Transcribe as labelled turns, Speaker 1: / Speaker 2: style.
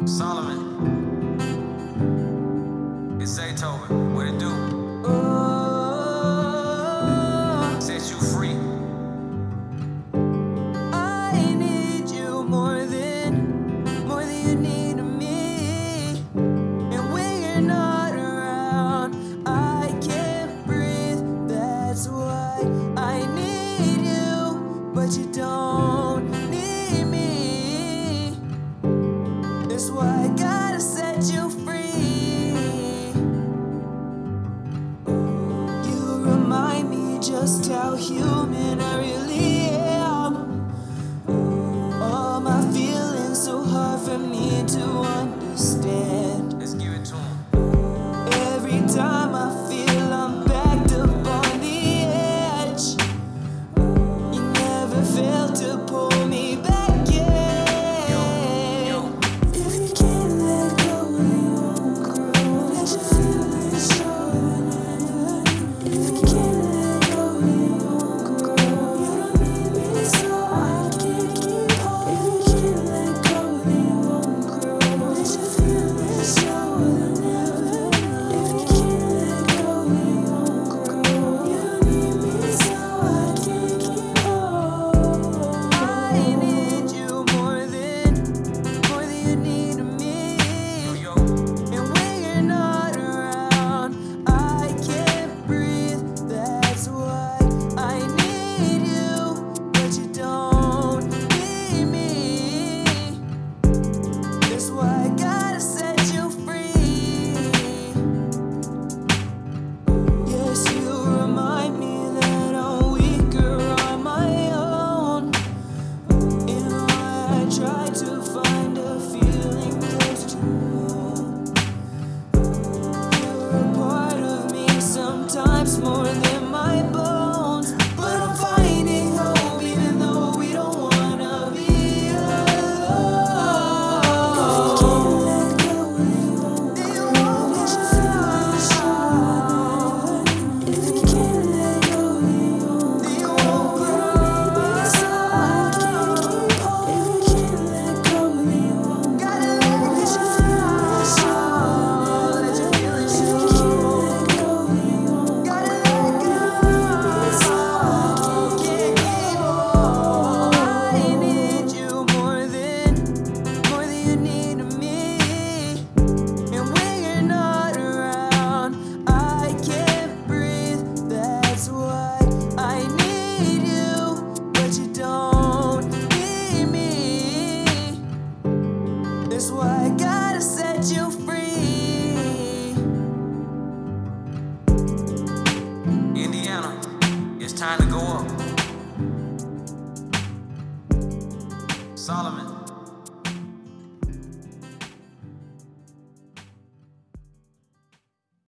Speaker 1: Solomon, it's Zaytoven, what it do? Set you free.
Speaker 2: I need you more than you need me. And when you're not around, I can't breathe. That's why I need you, but you don't need me. That's why I gotta set you free. You remind me just how human I really am. All my feelings so hard for me to understand.
Speaker 1: Let's give it to him.
Speaker 2: Every time I feel I'm backed up on the edge, you never fail to pull me back in. If you can't let go, you won't grow. Let your feelings show. If you can't let go, you won't grow. You don't need me, so I can't keep holding. If you can't let go, you won't grow. Let your feelings show. If you can't let go, you won't grow. You don't need me, so I can't keep holding. I need you more than you need me.
Speaker 1: Yo,
Speaker 2: And when you're not around, I can't breathe. That's why I need you, but you don't need me. That's why I gotta set you free. Yes, you remind me that I'm weaker on my own, and why I try to find a feeling close to home. You're a part of me, sometimes more than my bones. But I'm finding hope, even though we don't wanna be alone. If you can't let go, you won't grow. Let your feelings show. If you can't let go, you won't grow. So I can't keep holding. If you can't let go, you won't grow. Let your feelings show. Let your feelings show. If you can't let go, you won't grow. So I can't keep holding. I need you more than you need me. And when you're not around, I can't breathe. That's why I need you, but you don't need me. That's why I gotta set you free.
Speaker 1: Indiana, it's time to go up. Solomon.